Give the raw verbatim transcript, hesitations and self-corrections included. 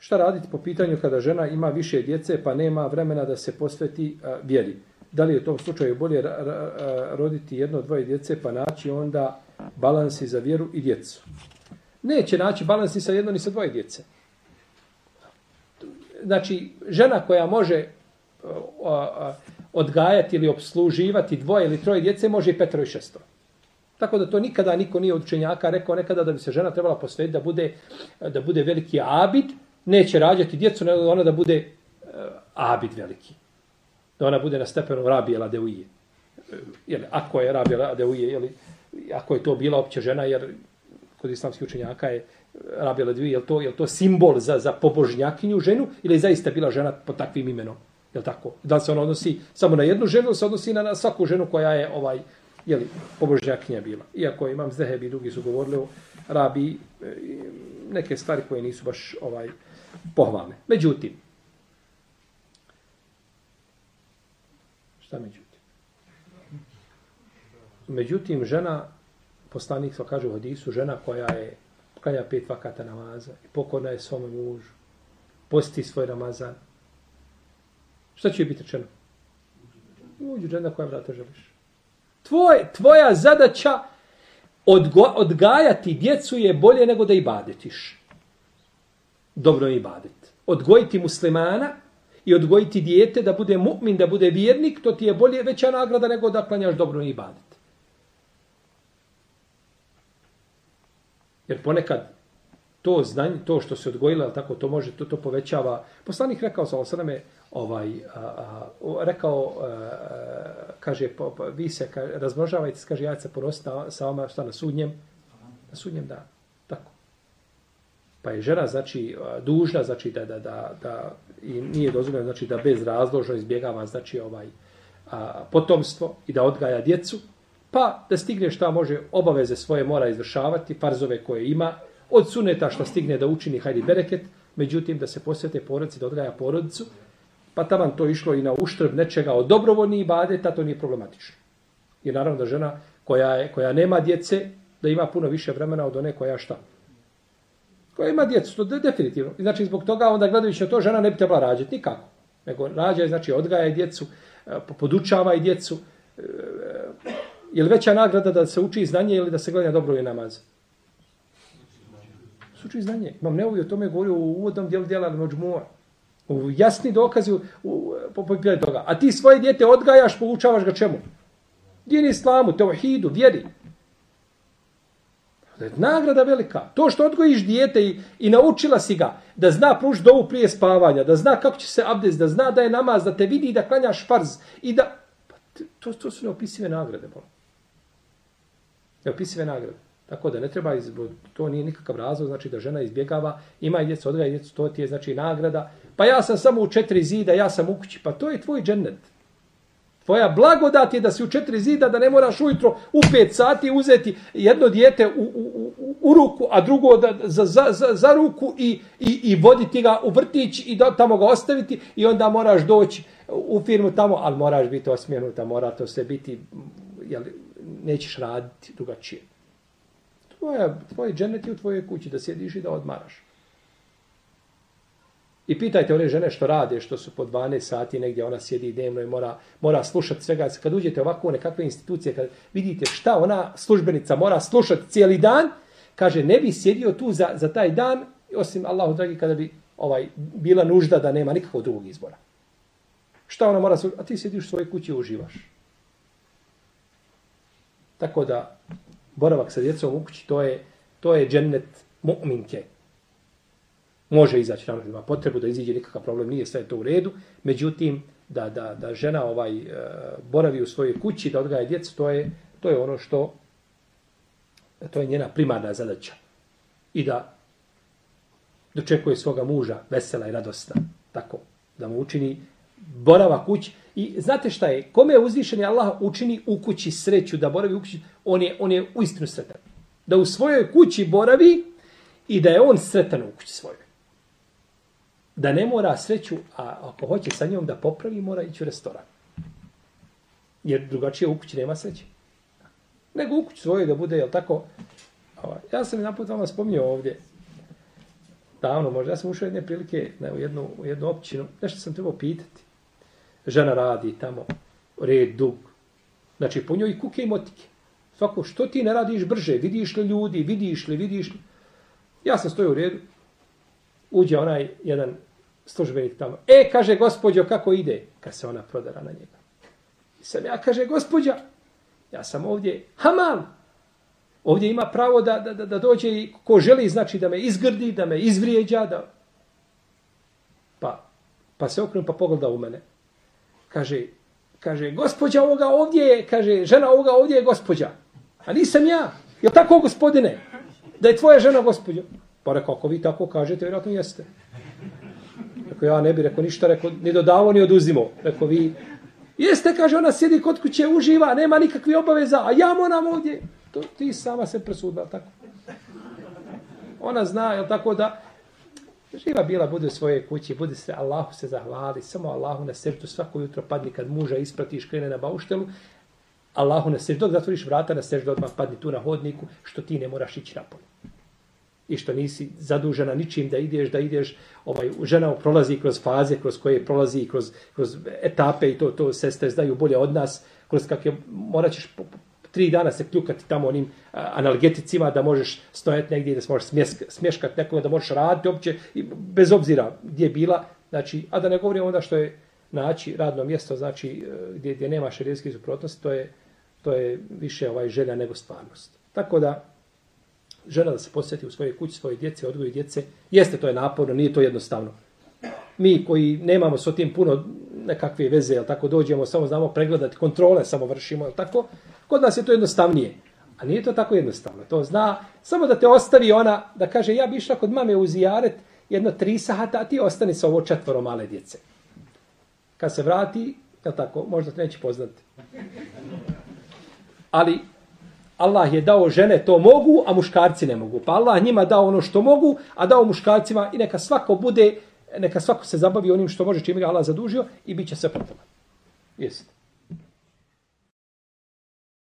Šta raditi po pitanju kada žena ima više djece pa nema vremena da se posveti a, vjeri? Da li je u tom slučaju bolje ra, ra, roditi jedno, dvoje djece pa naći onda balansi za vjeru i djecu? Neće naći balansi sa jedno ni sa dvoje djece. Znači, žena koja može a, a, odgajati ili obsluživati dvoje ili troje djece može i petero i šestoro. Tako da to nikada niko nije od učenjaka rekao nekada da bi se žena trebala posvetiti da bude, da bude veliki abid, neće rađati djecu, nego da ona da bude uh, abid veliki. Da ona bude na stepenu Rabije Ladeuje. Jel, ako je Rabije Ladeuje, jel, ako je to bila opća žena, jer kod islamskih učenjaka je Rabije Ladeuje, je to, je to simbol za, za pobožnjakinju ženu ili je zaista bila žena pod takvim imenom? Jel tako? Da li se ona odnosi samo na jednu ženu, se odnosi na, na svaku ženu koja je ovaj jeli, pobožnjakinja bila. Iako imam Zehebi i drugi su govorili o Rabiji, neke stvari koje nisu baš ovaj pohvalne. Međutim, šta međutim? Međutim, žena, poslanik se kaže u hadisu, žena koja je klanja pet vakata namaza i pokorna je svome mužu, posti svoj Ramazan. Šta će biti rečeno? Uđu žena koja vrata želiš. Tvoj, tvoja zadaća odgo, odgajati djecu je bolje nego da ibadetiš. Dobro je ibadet. Odgojiti muslimana i odgojiti dijete da bude mu'min, da bude vjernik, to ti je bolje veća nagrada nego da klanjaš dobro ibadet. Jer ponekad to znanje, to što se odgojilo, tako to može, to, to povećava. Poslanik rekao sa osaname, ovaj, a, a, rekao, a, kaže, po, po, vi se ka, razmnožavajte, kaže, ja se ponositi sa vama, šta na sudnjem? Na sudnjem danu. Tako. Pa je žena, znači, dužna, znači, da, da, da, da i nije dozvoljeno, znači, da bez razložno izbjegava, znači, ovaj, a, potomstvo i da odgaja djecu, pa da stigne šta može, obaveze svoje mora izvršavati, farzove koje ima, od suneta što stigne da učini hajdi bereket, međutim da se posvete porodici, da odgaja porodicu, pa taman to išlo i na uštrb nečega od dobrovoljnih ibadeta, to nije problematično. I naravno da žena koja, je, koja nema djece, da ima puno više vremena od one koja šta? Koja ima djecu, to je definitivno. I znači zbog toga onda gledajući na to, žena ne bi trebala rađati nikako. Nego rađa, znači odgaja djecu, podučava i djecu. Je li veća nagrada da se uči znanje ili da se gleda dobro i namaz? Uči znanje. Imam Nevovi o tome govorio u uvodnom dijelu dijela Al-Međmua. U jasni dokazi u, u, po pitanju toga. A ti svoje dijete odgajaš, poučavaš ga čemu? Dini islamu, tevhidu, vjeri. To je nagrada velika. To što odgojiš dijete i, i naučila si ga da zna pružiti dovu prije spavanja, da zna kako će se abdest, da zna da je namaz, da te vidi i da klanjaš farz i da... Pa, to, to su neopisive nagrade. Bol. Neopisive nagrade. Tako da ne treba, izbog, to nije nikakav razlog, znači da žena izbjegava, ima i djecu, odgaja djecu, to ti je znači nagrada. Pa ja sam samo u četiri zida, ja sam u kući. Pa to je tvoj džennet. Tvoja blagodat je da si u četiri zida, da ne moraš ujutro u pet sati uzeti jedno dijete u, u, u, u ruku, a drugo da, za, za, za, za ruku i, i, i voditi ga u vrtić i da, tamo ga ostaviti i onda moraš doći u firmu tamo, ali moraš biti osmjenuta, mora to sve biti, jel, nećeš raditi drugačije. Tvoja, tvoj džennet je u tvojoj kući, da sjediš i da odmaraš. I pitajte one žene što rade, što su po dvanaest sati negdje, ona sjedi dnevno i mora, mora slušati svega. Kad uđete ovako u nekakve institucije, kad vidite šta ona službenica mora slušati cijeli dan, kaže, ne bi sjedio tu za, za taj dan, osim Allahu dragi, kada bi ovaj, bila nužda da nema nikakvog drugog izbora. Šta ona mora slušati? A ti sjediš u svojoj kući i uživaš. Tako da, boravak sa djecom u kući, to je, to je džennet mu'minke. Može izaći, naravno, ima potrebu da iziđe, nikakav problem, nije sve to u redu. Međutim, da, da, da žena ovaj, uh, boravi u svojoj kući, da odgaja djecu, to je, to je ono što, to je njena primarna zadaća. I da dočekuje svoga muža vesela i radosna. Tako, da mu učini borava kući. I znate šta je? Kome je uzvišeni Allah učini u kući sreću, da boravi u kući, on je, on je uistinu sretan. Da u svojoj kući boravi i da je on sretan u kući svojoj. Da ne mora sreću, a ako hoće sa njom da popravi, mora ići u restoran. Jer drugačije u kući nema sreće. Nego u kući svojoj da bude, jel tako? Ja sam naput vama spominjao ovdje. davno možda. Ja sam ušao jedne prilike ne, u, jednu, u jednu općinu. Nešto sam trebao pitati. Žena radi tamo. Red dug. Znači, po njoj kuke i motike. Svako, što ti ne radiš brže? Vidiš li ljudi? Vidiš li? Vidiš li? Ja sam stojio u redu. Uđe onaj jedan službenik tamo. E, kaže, gospođo, kako ide? Kad se ona prodara na njega. I sam ja, kaže, gospođa, ja sam ovdje hamal. Ovdje ima pravo da, da, da dođe i ko želi, znači da me izgrdi, da me izvrijeđa. Da... Pa, pa se okrenu pa pogleda u mene. Kaže, kaže, gospođa ovoga ovdje je, kaže, žena ovoga ovdje je gospođa. A nisam ja. Je tako, gospodine? Da je tvoja žena gospođa? Pa rekao, ako vi tako kažete, vjerojatno jeste. Rekao, ja ne bi rekao ništa, rekao, ni dodavo, ni oduzimo. Rekao, vi, jeste, kaže, ona sjedi kod kuće, uživa, nema nikakve obaveza, a ja moram ovdje. To, ti sama se presudila, tako. Ona zna, jel tako, da živa bila, bude u svojoj kući, bude se, Allahu se zahvali, samo Allahu na srcu svako jutro padni kad muža ispratiš, krene na bauštelu, Allahu na srcu, dok zatvoriš vrata na srcu, odmah padni tu na hodniku, što ti ne moraš ići napolje. I što nisi zadužena ničim da ideš, da ideš, ovaj, žena prolazi kroz faze, kroz koje prolazi, kroz, kroz etape i to, to sestre znaju bolje od nas, kroz kakve, morat ćeš po, po, tri dana se kljukati tamo onim a, analgeticima, da možeš stojati negdje, da se možeš smjesk, smješkati nekoga, da možeš raditi uopće, bez obzira gdje je bila, znači, a da ne govorim onda što je naći radno mjesto, znači, gdje, gdje nema šerijskih suprotnosti, to je, to je više ovaj želja nego stvarnost. Tako da, žena da se posjeti u svoje kući, svoje djece, odgoji djece, jeste to je naporno, nije to jednostavno. Mi koji nemamo s tim puno nekakve veze, jel tako, dođemo, samo znamo pregledati, kontrole samo vršimo, jel tako, kod nas je to jednostavnije. A nije to tako jednostavno. To zna, samo da te ostavi ona, da kaže, ja bi išla kod mame u zijaret jedno tri sata, a ti ostani sa ovo četvoro male djece. Kad se vrati, jel tako, možda te neće poznati. Ali Allah je dao žene to mogu, a muškarci ne mogu. Pa Allah njima dao ono što mogu, a dao muškarcima i neka svako bude, neka svako se zabavi onim što može, čime ga Allah zadužio i bit će sve potom. Jeste.